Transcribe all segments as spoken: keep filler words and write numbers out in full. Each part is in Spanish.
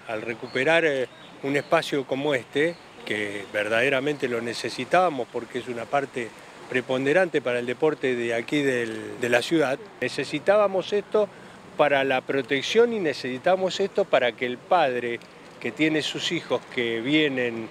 al recuperar eh, un espacio como este, que verdaderamente lo necesitábamos porque es una parte preponderante para el deporte de aquí del, de la ciudad, necesitábamos esto para la protección y necesitamos esto para que el padre que tiene sus hijos que vienen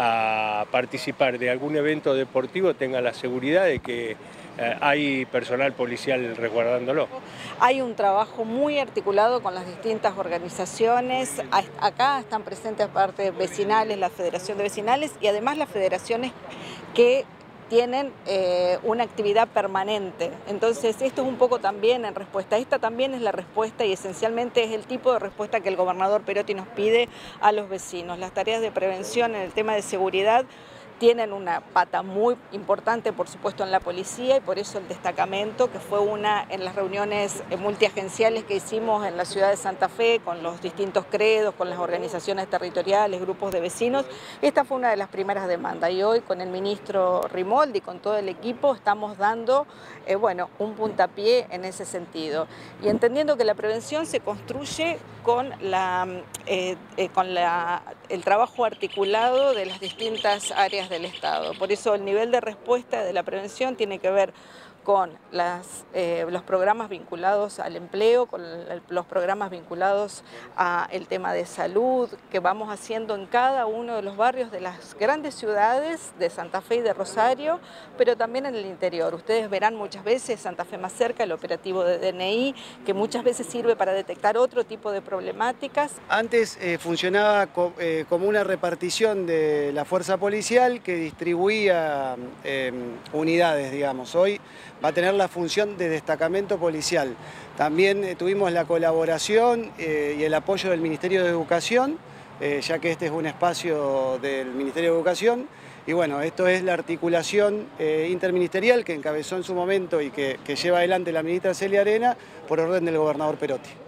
a participar de algún evento deportivo tenga la seguridad de que eh, hay personal policial resguardándolo. Hay un trabajo muy articulado con las distintas organizaciones. Acá están presentes aparte vecinales, la Federación de Vecinales y además las federaciones que tienen eh, una actividad permanente. Entonces esto es un poco también en respuesta. Esta también es la respuesta y esencialmente es el tipo de respuesta que el gobernador Perotti nos pide a los vecinos. Las tareas de prevención en el tema de seguridad tienen una pata muy importante, por supuesto, en la policía y por eso el destacamento, que fue una en las reuniones multiagenciales que hicimos en la ciudad de Santa Fe, con los distintos credos, con las organizaciones territoriales, grupos de vecinos, esta fue una de las primeras demandas y hoy con el ministro Rimoldi y con todo el equipo estamos dando eh, bueno, un puntapié en ese sentido y entendiendo que la prevención se construye con, la, eh, eh, con la, el trabajo articulado de las distintas áreas del Estado. Por eso el nivel de respuesta de la prevención tiene que ver con las, eh, los programas vinculados al empleo, con el, los programas vinculados al tema de salud que vamos haciendo en cada uno de los barrios de las grandes ciudades de Santa Fe y de Rosario, pero también en el interior. Ustedes verán muchas veces Santa Fe Más Cerca, el operativo de D N I, que muchas veces sirve para detectar otro tipo de problemáticas. Antes eh, funcionaba co eh, como una repartición de la fuerza policial que distribuía eh, unidades, digamos. Hoy va a tener la función de destacamento policial. También eh, tuvimos la colaboración eh, y el apoyo del Ministerio de Educación, eh, ya que este es un espacio del Ministerio de Educación. Y bueno, esto es la articulación eh, interministerial que encabezó en su momento y que, que lleva adelante la ministra Celia Arena por orden del gobernador Perotti.